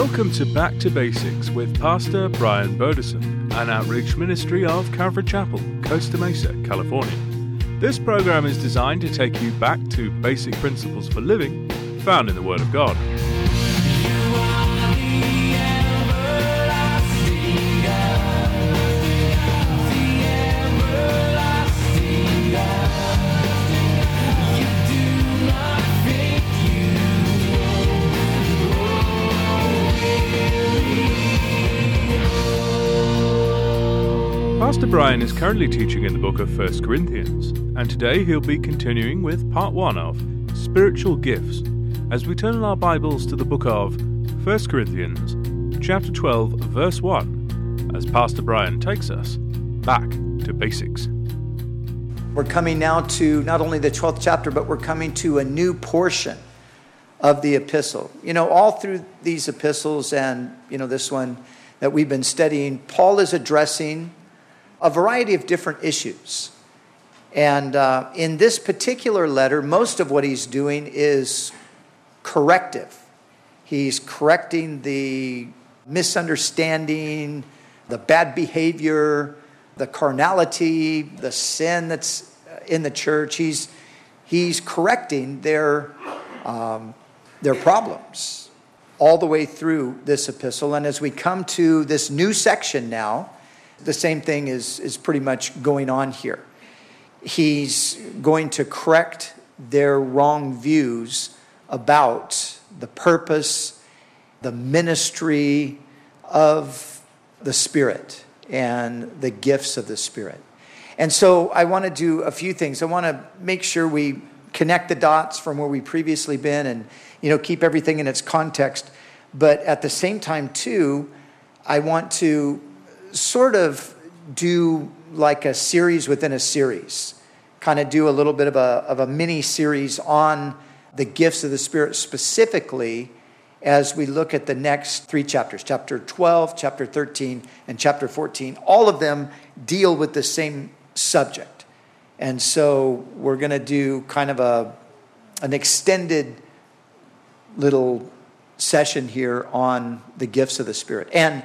Welcome to Back to Basics with Pastor Brian Bodison, an outreach ministry of Calvary Chapel, Costa Mesa, California. This program is designed to take you back to basic principles for living found in the Word of God. Pastor Brian is currently teaching in the book of 1 Corinthians, and today he'll be continuing with part 1 of Spiritual Gifts, as we turn our Bibles to the book of 1 Corinthians, chapter 12, verse 1, as Pastor Brian takes us back to basics. We're coming now to not only the 12th chapter, but we're coming to a new portion of the epistle. You know, all through these epistles and, this one that we've been studying, Paul is addressing a variety of different issues. And in this particular letter, most of what he's doing is corrective. He's correcting the misunderstanding, the bad behavior, the carnality, the sin that's in the church. He's correcting their problems all the way through this epistle. And as we come to this new section now, the same thing is pretty much going on here. He's going to correct their wrong views about the purpose, the ministry of the Spirit, and the gifts of the Spirit. And so I want to do a few things. I want to make sure we connect the dots from where we've previously been and, keep everything in its context. But at the same time, too, I want to sort of do like a series within a series, kind of do a little bit of a mini series on the gifts of the Spirit specifically as we look at the next 3 chapters, chapter 12, chapter 13, and chapter 14. All of them deal with the same subject. And so we're going to do kind of an extended little session here on the gifts of the Spirit. And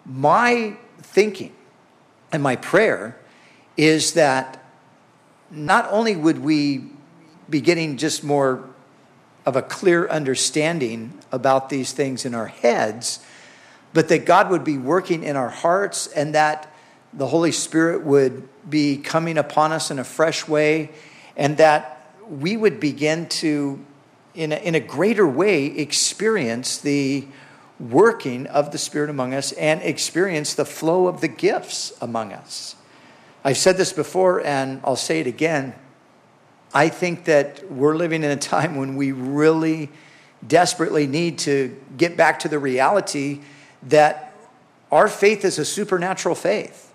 my thinking and my prayer is that not only would we be getting just more of a clear understanding about these things in our heads, but that God would be working in our hearts and that the Holy Spirit would be coming upon us in a fresh way, and that we would begin to, in a greater way, experience the working of the Spirit among us and experience the flow of the gifts among us. I've said this before and I'll say it again. I think that we're living in a time when we really desperately need to get back to the reality that our faith is a supernatural faith,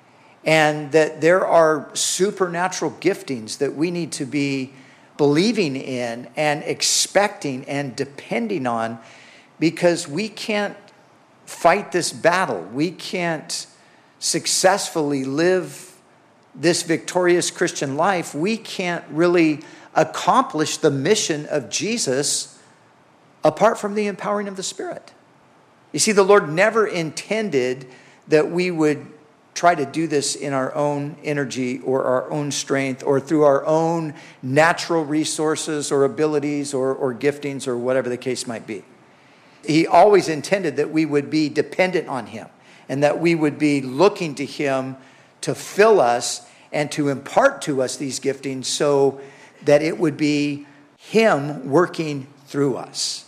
and that there are supernatural giftings that we need to be believing in and expecting and depending on, because we can't fight this battle. We can't successfully live this victorious Christian life. We can't really accomplish the mission of Jesus apart from the empowering of the Spirit. You see, the Lord never intended that we would try to do this in our own energy or our own strength or through our own natural resources or abilities or giftings or whatever the case might be. He always intended that we would be dependent on Him and that we would be looking to Him to fill us and to impart to us these giftings so that it would be Him working through us.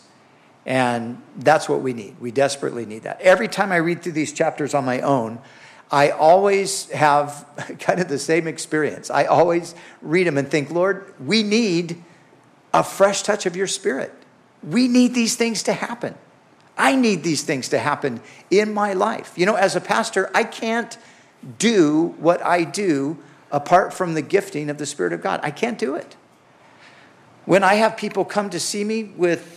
And that's what we need. We desperately need that. Every time I read through these chapters on my own, I always have kind of the same experience. I always read them and think, Lord, we need a fresh touch of your Spirit. We need these things to happen. I need these things to happen in my life. As a pastor, I can't do what I do apart from the gifting of the Spirit of God. I can't do it. When I have people come to see me with,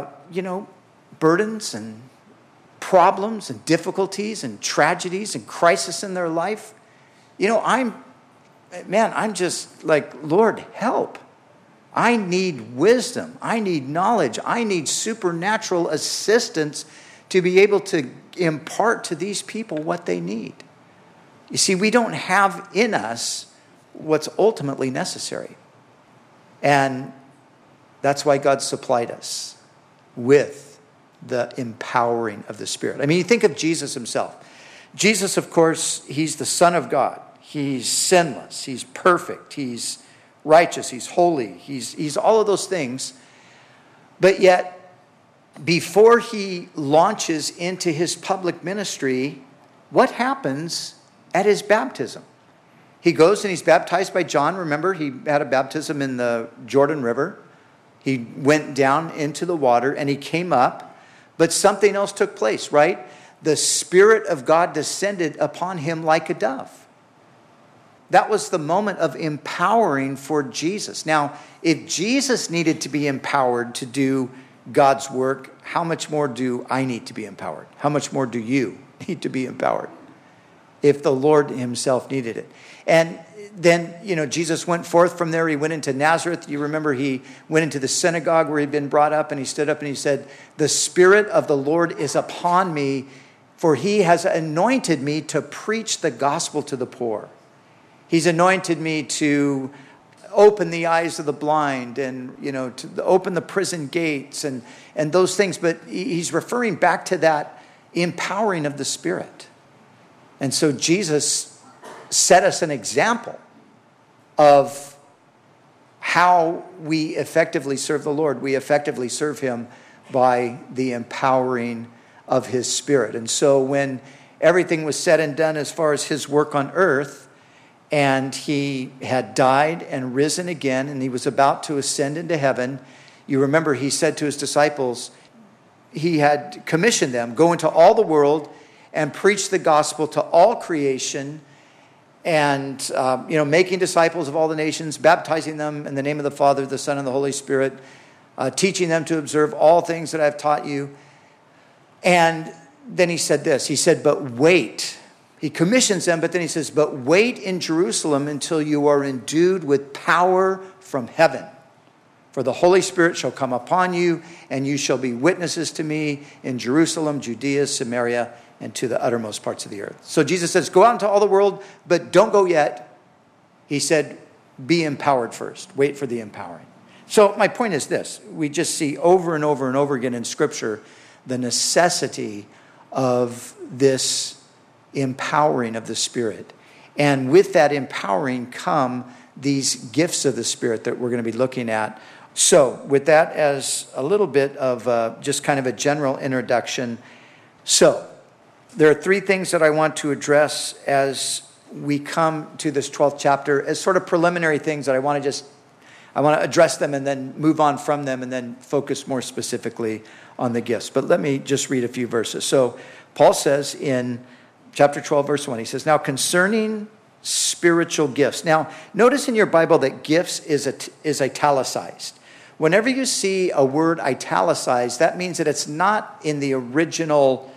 burdens and problems and difficulties and tragedies and crisis in their life, I'm just like, Lord, help. I need wisdom. I need knowledge. I need supernatural assistance to be able to impart to these people what they need. You see, we don't have in us what's ultimately necessary. And that's why God supplied us with the empowering of the Spirit. I mean, you think of Jesus himself. Jesus, of course, he's the Son of God. He's sinless. He's perfect. He's righteous. He's holy. He's all of those things. But yet, before he launches into his public ministry, what happens at his baptism? He goes and he's baptized by John. Remember, he had a baptism in the Jordan River. He went down into the water and he came up. But something else took place, right? The Spirit of God descended upon him like a dove. That was the moment of empowering for Jesus. Now, if Jesus needed to be empowered to do God's work, how much more do I need to be empowered? How much more do you need to be empowered? If the Lord himself needed it. And then, Jesus went forth from there. He went into Nazareth. You remember he went into the synagogue where he'd been brought up, and he stood up and he said, "The Spirit of the Lord is upon me, for he has anointed me to preach the gospel to the poor. He's anointed me to open the eyes of the blind and, to open the prison gates and those things." But he's referring back to that empowering of the Spirit. And so Jesus set us an example of how we effectively serve the Lord. We effectively serve him by the empowering of his Spirit. And so when everything was said and done as far as his work on earth, and he had died and risen again, and he was about to ascend into heaven, you remember he said to his disciples, he had commissioned them, go into all the world and preach the gospel to all creation, and making disciples of all the nations, baptizing them in the name of the Father, the Son, and the Holy Spirit, teaching them to observe all things that I've taught you. And then he said this, he said, but wait. He commissions them, but then he says, but wait in Jerusalem until you are endued with power from heaven. For the Holy Spirit shall come upon you, and you shall be witnesses to me in Jerusalem, Judea, Samaria, and to the uttermost parts of the earth. So Jesus says, go out into all the world, but don't go yet. He said, be empowered first. Wait for the empowering. So my point is this. We just see over and over and over again in Scripture the necessity of this empowering of the Spirit. And with that empowering come these gifts of the Spirit that we're going to be looking at. So with that as a little bit of just kind of a general introduction. So there are three things that I want to address as we come to this 12th chapter as sort of preliminary things that I want to address them and then move on from them and then focus more specifically on the gifts. But let me just read a few verses. So Paul says in chapter 12, verse 1, he says, now concerning spiritual gifts. Now, notice in your Bible that gifts is italicized. Whenever you see a word italicized, that means that it's not in the original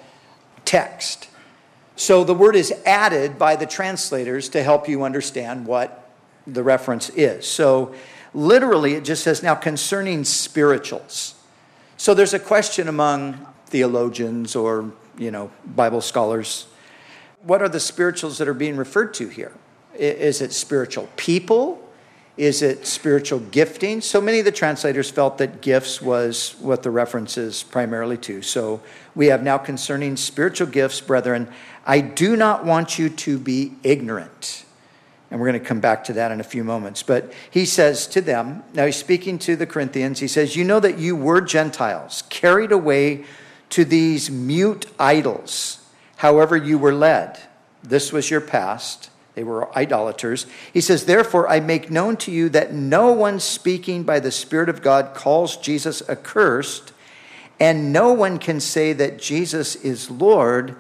text. So the word is added by the translators to help you understand what the reference is. So literally it just says, now concerning spirituals. So there's a question among theologians or, Bible scholars. What are the spirituals that are being referred to here? Is it spiritual people? Is it spiritual gifting? So many of the translators felt that gifts was what the reference is primarily to. So we have now concerning spiritual gifts, brethren, I do not want you to be ignorant. And we're going to come back to that in a few moments. But he says to them, now he's speaking to the Corinthians, he says, you know that you were Gentiles, carried away to these mute idols, however you were led. This was your past. They were idolaters. He says, therefore, I make known to you that no one speaking by the Spirit of God calls Jesus accursed, and no one can say that Jesus is Lord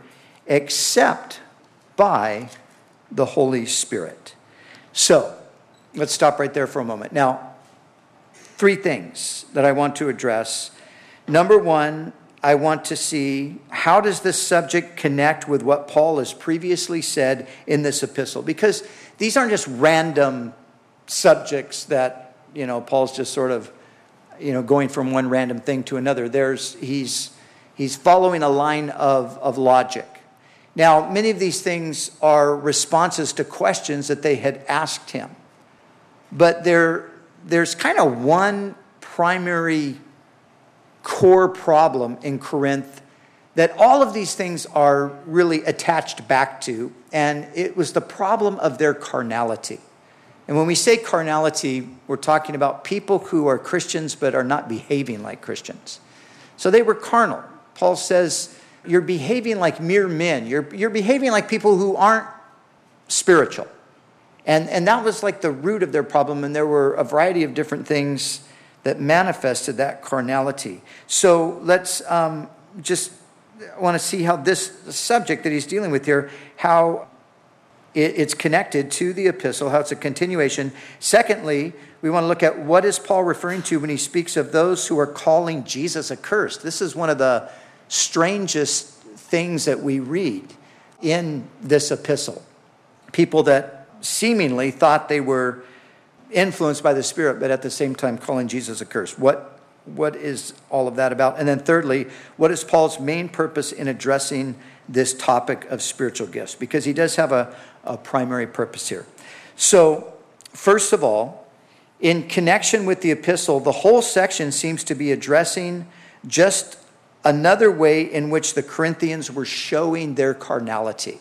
except by the Holy Spirit. So, let's stop right there for a moment. Now, three things that I want to address. Number one, I want to see how does this subject connect with what Paul has previously said in this epistle? Because these aren't just random subjects that, Paul's just sort of, going from one random thing to another. He's He's following a line of logic. Now, many of these things are responses to questions that they had asked him. But there's kind of one primary core problem in Corinth that all of these things are really attached back to, and it was the problem of their carnality. And when we say carnality, we're talking about people who are Christians but are not behaving like Christians. So they were carnal. Paul says, you're behaving like mere men. You're behaving like people who aren't spiritual. And that was like the root of their problem, and there were a variety of different things that manifested that carnality. So let's I want to see how this subject that he's dealing with here, how it's connected to the epistle, how it's a continuation. Secondly, we want to look at what is Paul referring to when he speaks of those who are calling Jesus accursed. This is one of the strangest things that we read in this epistle. People that seemingly thought they were influenced by the Spirit, but at the same time calling Jesus accursed. What is all of that about? And then thirdly, what is Paul's main purpose in addressing this topic of spiritual gifts? Because he does have a primary purpose here. So, first of all, in connection with the epistle, the whole section seems to be addressing just another way in which the Corinthians were showing their carnality.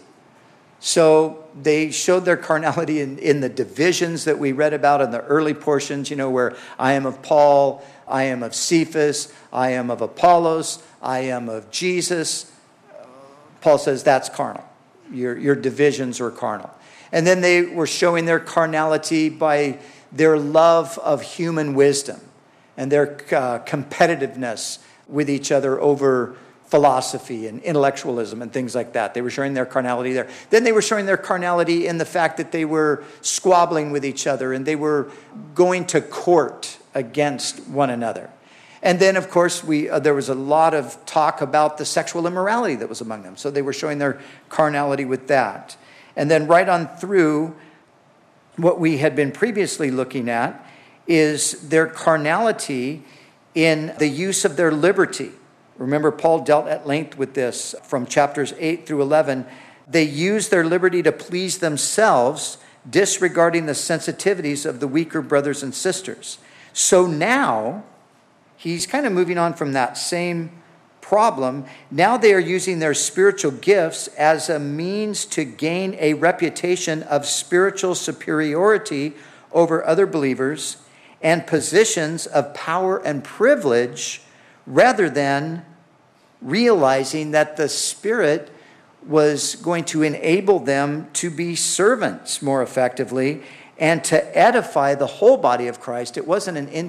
So they showed their carnality in the divisions that we read about in the early portions, where I am of Paul, I am of Cephas, I am of Apollos, I am of Jesus. Paul says that's carnal. Your divisions are carnal. And then they were showing their carnality by their love of human wisdom and their competitiveness with each other over philosophy and intellectualism and things like that. They were showing their carnality there. Then they were showing their carnality in the fact that they were squabbling with each other and they were going to court against one another. And then, of course, there was a lot of talk about the sexual immorality that was among them. So they were showing their carnality with that. And then right on through, what we had been previously looking at is their carnality in the use of their liberty. Remember, Paul dealt at length with this from chapters 8 through 11. They used their liberty to please themselves, disregarding the sensitivities of the weaker brothers and sisters. So now, he's kind of moving on from that same problem. Now they are using their spiritual gifts as a means to gain a reputation of spiritual superiority over other believers and positions of power and privilege, rather than realizing that the Spirit was going to enable them to be servants more effectively and to edify the whole body of Christ. It wasn't an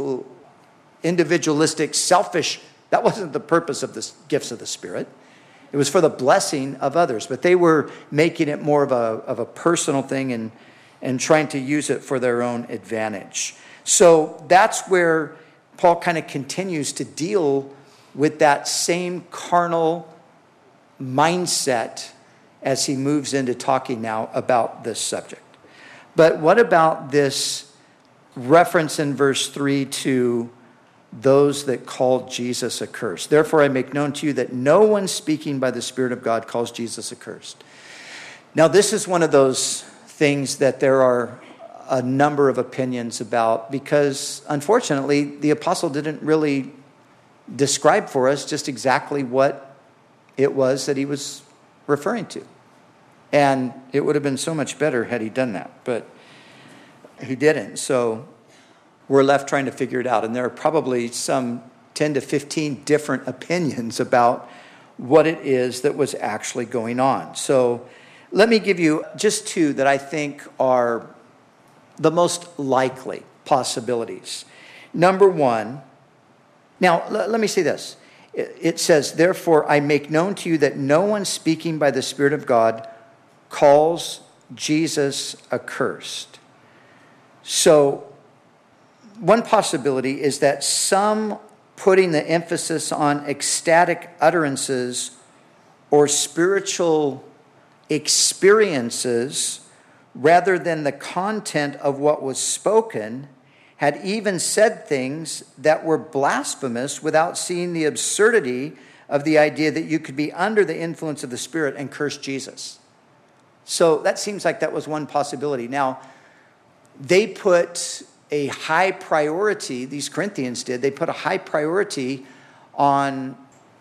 individualistic, selfish. That wasn't the purpose of the gifts of the Spirit. It was for the blessing of others. But they were making it more of a personal thing and trying to use it for their own advantage. So that's where Paul kind of continues to deal with that same carnal mindset as he moves into talking now about this subject. But what about this reference in verse 3 to those that called Jesus accursed? Therefore I make known to you that no one speaking by the Spirit of God calls Jesus accursed. Now this is one of those things that there are a number of opinions about, because unfortunately the apostle didn't really describe for us just exactly what it was that he was referring to. And it would have been so much better had he done that, but he didn't. So we're left trying to figure it out. And there are probably some 10 to 15 different opinions about what it is that was actually going on. So let me give you just two that I think are the most likely possibilities. Number one, now let me say this. It says, therefore I make known to you that no one speaking by the Spirit of God calls Jesus accursed. So one possibility is that some putting the emphasis on ecstatic utterances or spiritual experiences rather than the content of what was spoken had even said things that were blasphemous without seeing the absurdity of the idea that you could be under the influence of the Spirit and curse Jesus. So that seems like that was one possibility. Now, they put a high priority, these Corinthians did, they put a high priority on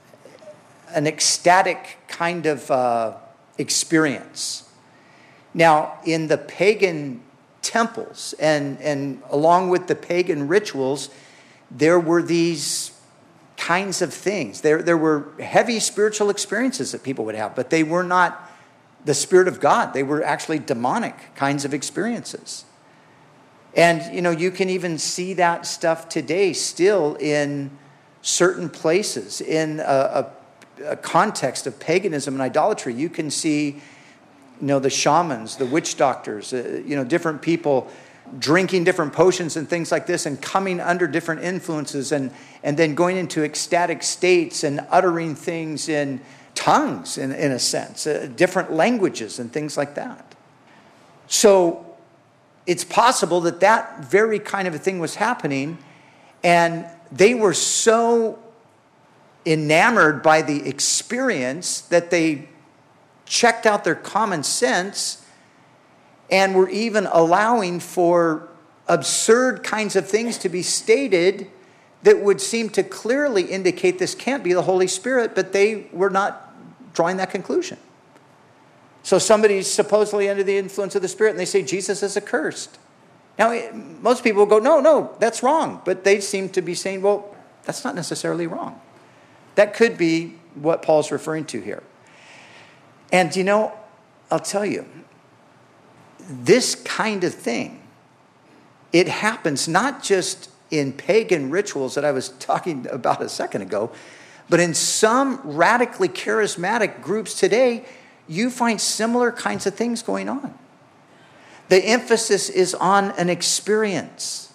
an ecstatic kind of experience. Now, in the pagan temples and along with the pagan rituals, there were these kinds of things. There were heavy spiritual experiences that people would have, but they were not the Spirit of God. They were actually demonic kinds of experiences. And, you can even see that stuff today still in certain places. In a context of paganism and idolatry, you can see, the shamans, the witch doctors, different people drinking different potions and things like this and coming under different influences and then going into ecstatic states and uttering things in tongues, in a sense, different languages and things like that. So it's possible that very kind of a thing was happening, and they were so enamored by the experience that they checked out their common sense and were even allowing for absurd kinds of things to be stated that would seem to clearly indicate this can't be the Holy Spirit, but they were not drawing that conclusion. So somebody's supposedly under the influence of the Spirit, and they say Jesus is accursed. Now, most people will go, no, that's wrong. But they seem to be saying, well, that's not necessarily wrong. That could be what Paul's referring to here. And, I'll tell you, this kind of thing, it happens not just in pagan rituals that I was talking about a second ago, but in some radically charismatic groups today, you find similar kinds of things going on. The emphasis is on an experience.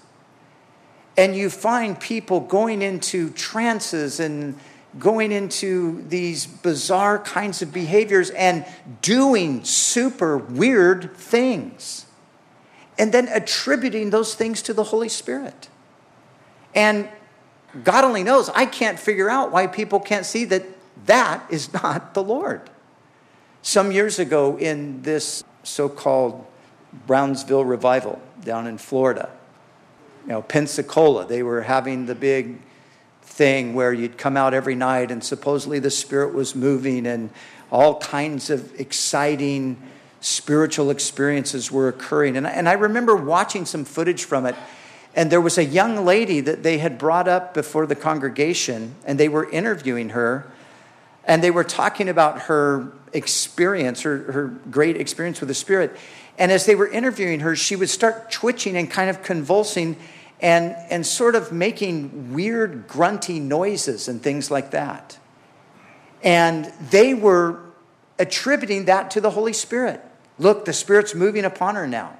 And you find people going into trances and going into these bizarre kinds of behaviors and doing super weird things. And then attributing those things to the Holy Spirit. And God only knows, I can't figure out why people can't see that is not the Lord. Some years ago in this so-called Brownsville revival down in Florida, Pensacola, they were having the big thing where you'd come out every night and supposedly the Spirit was moving and all kinds of exciting spiritual experiences were occurring. And I remember watching some footage from it, and there was a young lady that they had brought up before the congregation, and they were interviewing her, and they were talking about her experience, her great experience with the Spirit. And as they were interviewing her, she would start twitching and kind of convulsing and sort of making weird grunty noises and things like that. And they were attributing that to the Holy Spirit. Look, the Spirit's moving upon her now.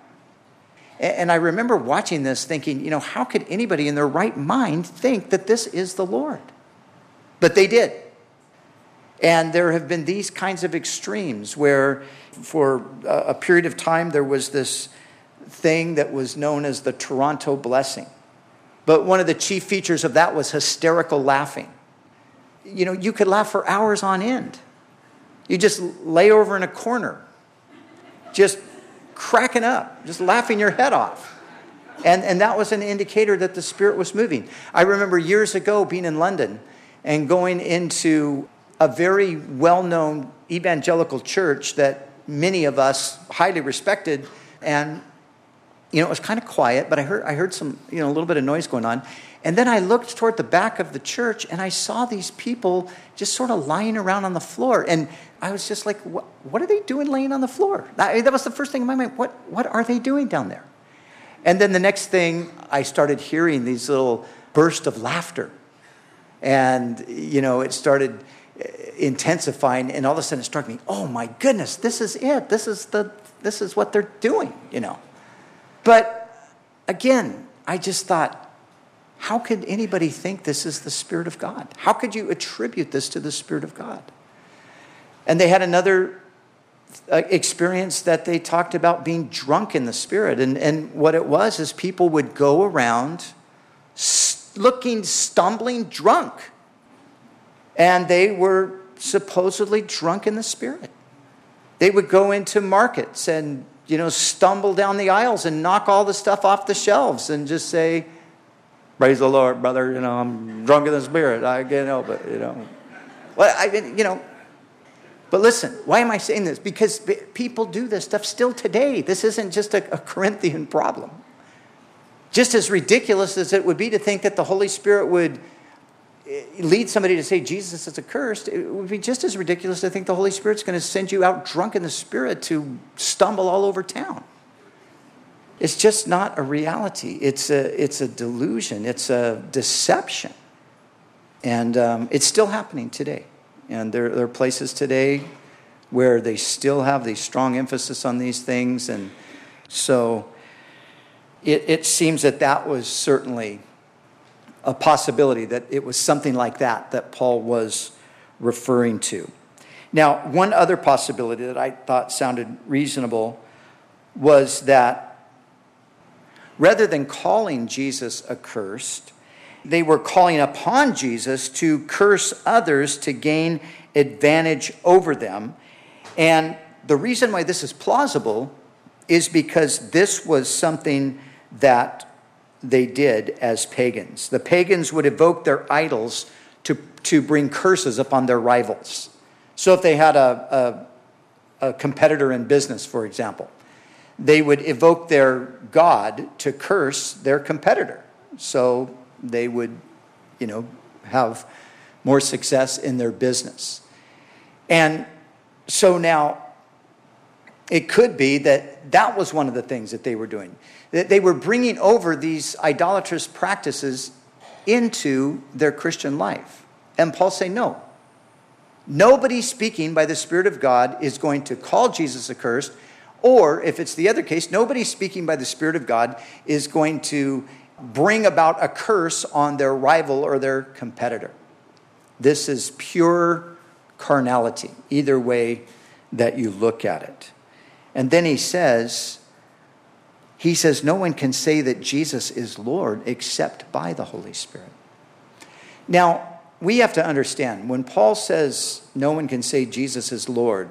And I remember watching this thinking, how could anybody in their right mind think that this is the Lord? But they did. And there have been these kinds of extremes where for a period of time there was this thing that was known as the Toronto blessing. But one of the chief features of that was hysterical laughing. You could laugh for hours on end. You just lay over in a corner, just cracking up, just laughing your head off. And that was an indicator that the Spirit was moving. I remember years ago being in London and going into a very well-known evangelical church that many of us highly respected, and it was kind of quiet, but I heard some a little bit of noise going on, and then I looked toward the back of the church and I saw these people just sort of lying around on the floor, and I was just like, what are they doing laying on the floor? That was the first thing in my mind. What are they doing down there? And then the next thing, I started hearing these little bursts of laughter, and it started intensifying, and all of a sudden it struck me, oh my goodness, this is it. This is what they're doing, But again, I just thought, how could anybody think this is the Spirit of God? How could you attribute this to the Spirit of God? And they had another experience that they talked about being drunk in the Spirit. And what it was is people would go around looking, stumbling drunk. And they were supposedly drunk in the Spirit. They would go into markets and, stumble down the aisles and knock all the stuff off the shelves and just say, "Praise the Lord, brother, I'm drunk in the Spirit. I can't help it, Well, But listen, why am I saying this? Because people do this stuff still today. This isn't just a Corinthian problem. Just as ridiculous as it would be to think that the Holy Spirit would lead somebody to say Jesus is accursed, it would be just as ridiculous to think the Holy Spirit's going to send you out drunk in the Spirit to stumble all over town. It's just not a reality. It's a delusion. It's a deception. And it's still happening today. And there are places today where they still have the strong emphasis on these things. And so it seems that was certainly a possibility, that it was something like that Paul was referring to. Now, one other possibility that I thought sounded reasonable was that rather than calling Jesus accursed, they were calling upon Jesus to curse others to gain advantage over them. And the reason why this is plausible is because this was something that they did as pagans. The pagans would evoke their idols to bring curses upon their rivals. So if they had a competitor in business, for example, they would evoke their god to curse their competitor. So they would, have more success in their business. And so now it could be that was one of the things that they were doing. That they were bringing over these idolatrous practices into their Christian life. And Paul's saying, no. Nobody speaking by the Spirit of God is going to call Jesus accursed. Or if it's the other case, nobody speaking by the Spirit of God is going to bring about a curse on their rival or their competitor. This is pure carnality, either way that you look at it. And then he says, no one can say that Jesus is Lord except by the Holy Spirit. Now, we have to understand, when Paul says no one can say Jesus is Lord,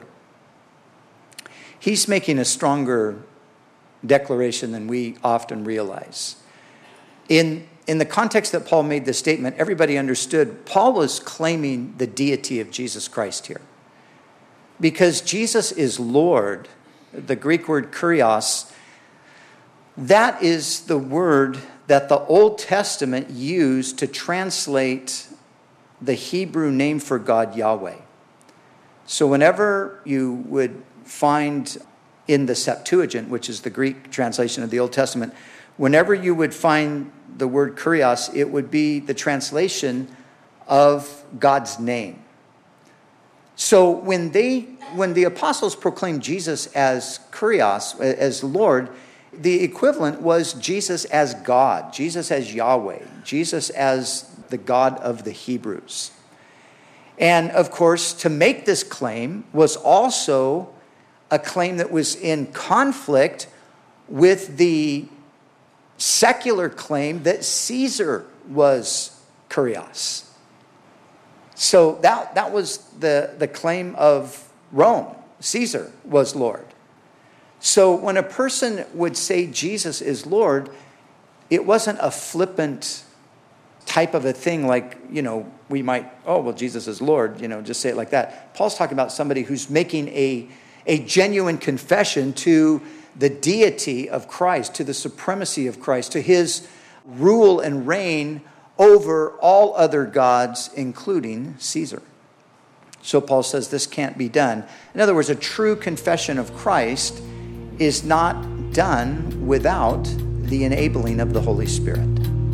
he's making a stronger declaration than we often realize. In the context that Paul made this statement, everybody understood Paul was claiming the deity of Jesus Christ here. Because Jesus is Lord, the Greek word kurios, that is the word that the Old Testament used to translate the Hebrew name for God, Yahweh. So whenever you would find in the Septuagint, which is the Greek translation of the Old Testament, whenever you would find the word kurios, it would be the translation of God's name. So when the apostles proclaimed Jesus as kurios, as Lord, the equivalent was Jesus as God, Jesus as Yahweh, Jesus as the God of the Hebrews. And of course, to make this claim was also a claim that was in conflict with the secular claim that Caesar was kurios. So that was the claim of Rome. Caesar was Lord. So when a person would say Jesus is Lord, it wasn't a flippant type of a thing like, we might, Jesus is Lord, just say it like that. Paul's talking about somebody who's making a genuine confession to the deity of Christ, to the supremacy of Christ, to his rule and reign over all other gods, including Caesar. So Paul says this can't be done. In other words, a true confession of Christ is not done without the enabling of the Holy Spirit.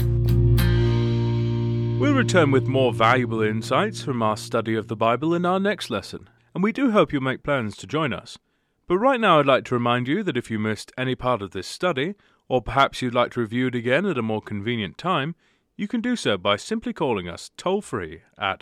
We'll return with more valuable insights from our study of the Bible in our next lesson, and we do hope you'll make plans to join us. But right now I'd like to remind you that if you missed any part of this study, or perhaps you'd like to review it again at a more convenient time, you can do so by simply calling us toll-free at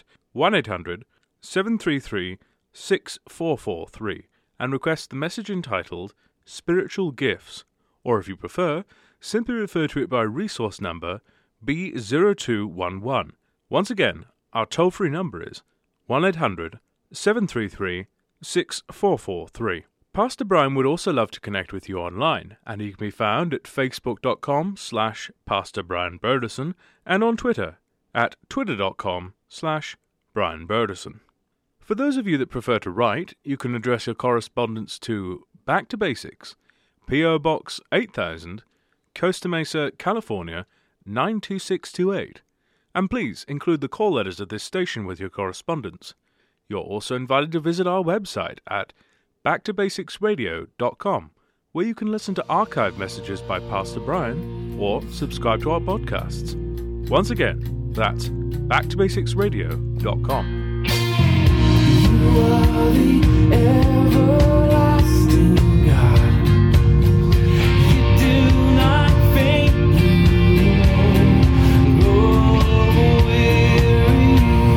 1-800-733-6443 and request the message entitled Spiritual Gifts, or if you prefer, simply refer to it by resource number B0211. Once again, our toll-free number is 1-800-733-6443. Pastor Brian would also love to connect with you online, and he can be found at facebook.com/Pastor Brian Berderson and on Twitter at twitter.com/Brian Berderson. For those of you that prefer to write, you can address your correspondence to Back to Basics, P.O. Box 8000, Costa Mesa, California 92628. And please include the call letters of this station with your correspondence. You're also invited to visit our website at backtobasicsradio.com, where you can listen to archive messages by Pastor Brian or subscribe to our podcasts. Once again, that's backtobasicsradio.com. You are the everlasting God. You do not faint, you won't grow weary.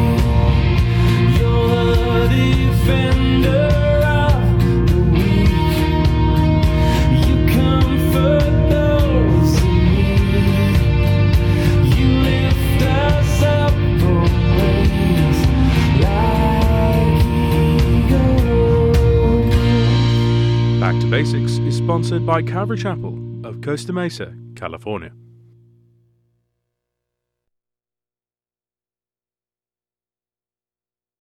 You're the defender of the weak. You comfort those in need. You lift us up on wings like eagles. Back to Basics is sponsored by Calvary Chapel of Costa Mesa, California.